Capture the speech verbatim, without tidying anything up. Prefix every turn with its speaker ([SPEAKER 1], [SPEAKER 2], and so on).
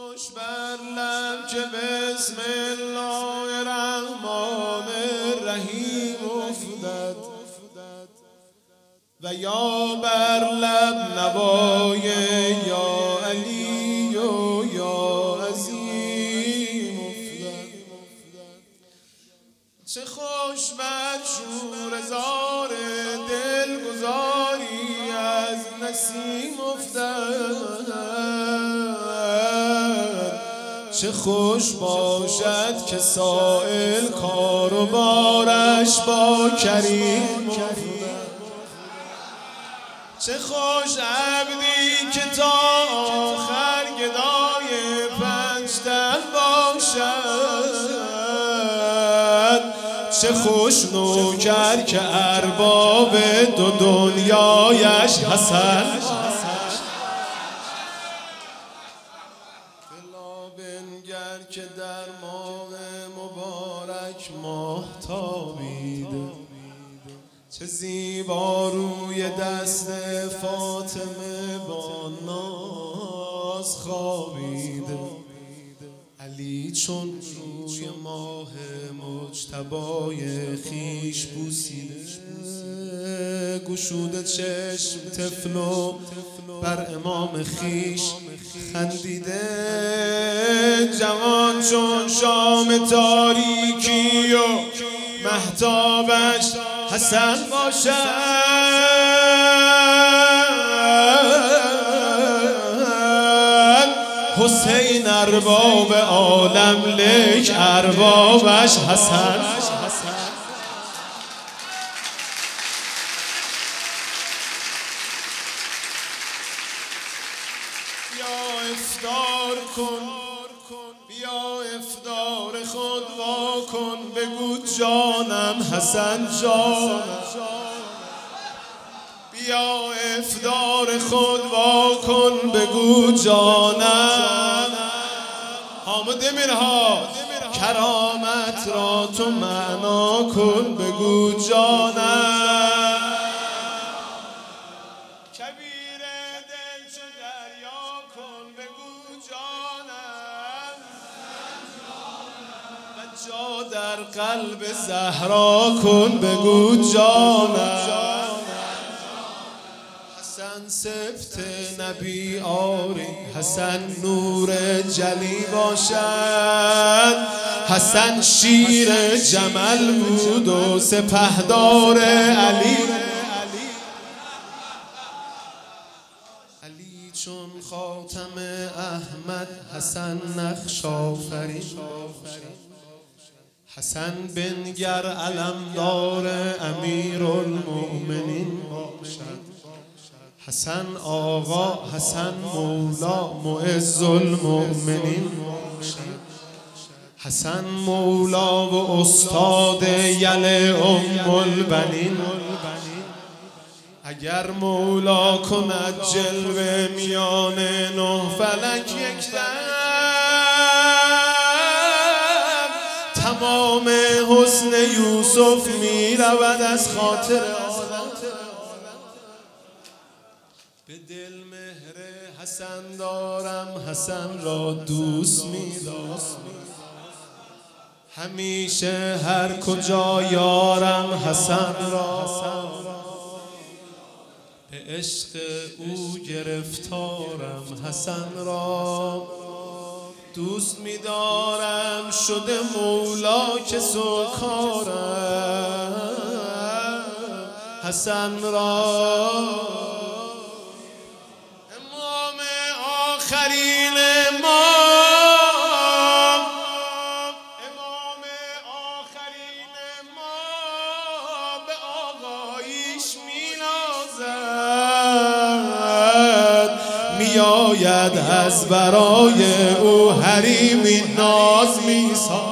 [SPEAKER 1] خوش بر لب که بسم الله الرحمن الرحیم افتد و یا بر لب نوای یا علی و یا عظیم افتد. چه خوش بر شور زار دلگذاری از نسیم افتد. چه خوش باشد که سائل کار و بارش با کریم افتد. چه خوش عبدی که تا آخر گدای پنجتن باشد. چه خوش نوکر که ارباب دو دنیایش حسن. بنگر که در ماه مبارک ماه تابیده. چه زیبا روی دست فاطمه با ناز خوابیده. علی چون روی ماه مجتبای خیش بوسیده. گشوده چشم طفل و بر امام خیش خندیده. جوان چون شام تاریکی و مهتابش حسن باشد. حسین ارباب عالم لیک اربابش حسن. بیا افطار کن، بیا افطار خود وا کن. بگو جانم حسن جان. بیا افطار خود وا کن. بگو جانم. حامد میرها کرامت را تو معنا کن. بگو جانم. کبیر دل چو دریا کن. بگو جانم. و جا در قلب زهرا کن. بگو جانم. حسن سبط نبی آری. حسن نور جلی باشد. حسن شیر جمل بود و سپهدار علی. علی چون خاتم احمد حسن نقش آفرین. حسن بنگر علمدار امیرالمؤمنین باشد. حسن آقا حسن مولا معز المؤمنین باشد. حسن مولا و استاد یل ام البنین. اگر مولا کند جلوه میان نه فلک یک دم. تمام حسن یوسف می رود از خاطر آدم. به دل مهر حسن دارم. حسن را دوست می دارم. همیشه هر کجا یارم حسن را. به عشق او گرفتارم. حسن را دوست می دارم. شده مولا که سوکارم حسن را. امام آخرین ما، امام آخرین ما به آقایش می نازد. می آید از برای او حریمی ناز می سازد.